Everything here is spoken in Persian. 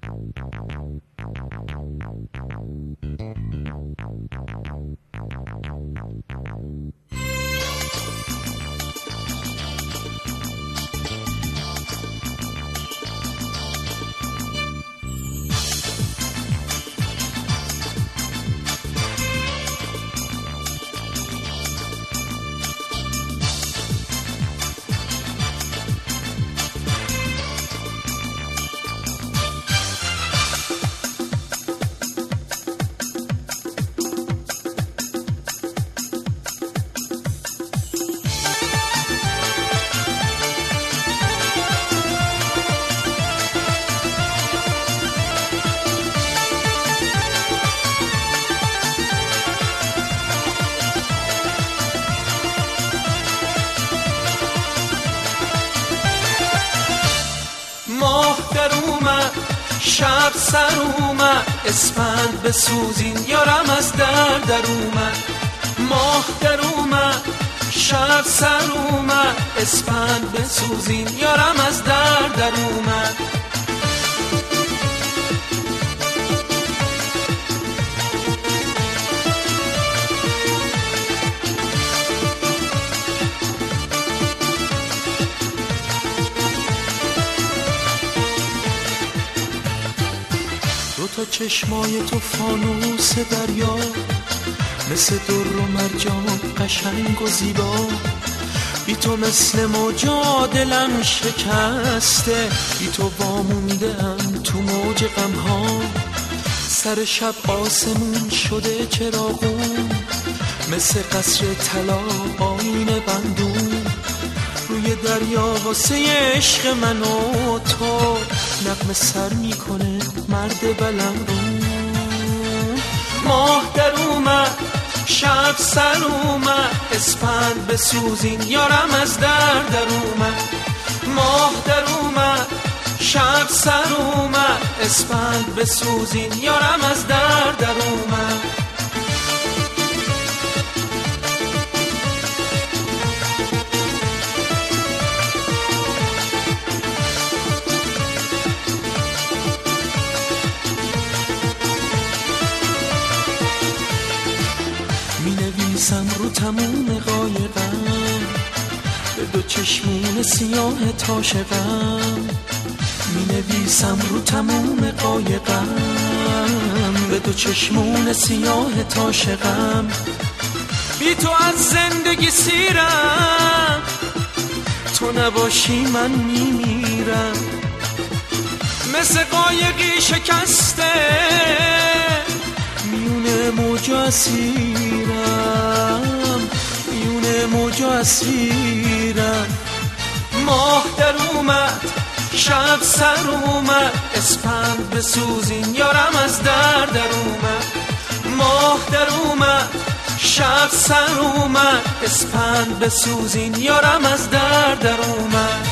ماه در اومد شب سر اومد اسفند بسوزین یارم از در اومد. ماه در اومد شب سر اومد اسفند بسوزین یارم از در اومد. تا چشمای تو فانوس دریا مثل در و مرجان قشنگ و زیبا، بی تو مثل موجا دلم شکسته، بی تو وامونده‌ام تو موج غمها. سر شب آسمون شده چراغون مثل قصر طلا آینه بندون، روی دریا واسه عشق من و تو نغمه سر میکنه مرد بلندون. ماه در اومد شب سر اومد اسفند بسوزین یارم از در اومد. ماه در اومد شب سر اومد اسفند بسوزین یارم از در اومد. می‌نویسم رو تموم قایقم به دو چشمون سیاه تاشقم، می‌نویسم رو تموم قایقم به دو چشمون سیاه تاشقم. بی تو از زندگی سیرم، تو نباشی من میمیرم، مثل قایقی شکسته میونه موجا اسیرم، میونه موجا اسیرم. ماه در اومد شب سر اومد اسفند بسوزین یارم از در اومد. ماه در اومد شب سر اومد اسفند بسوزین یارم از در اومد.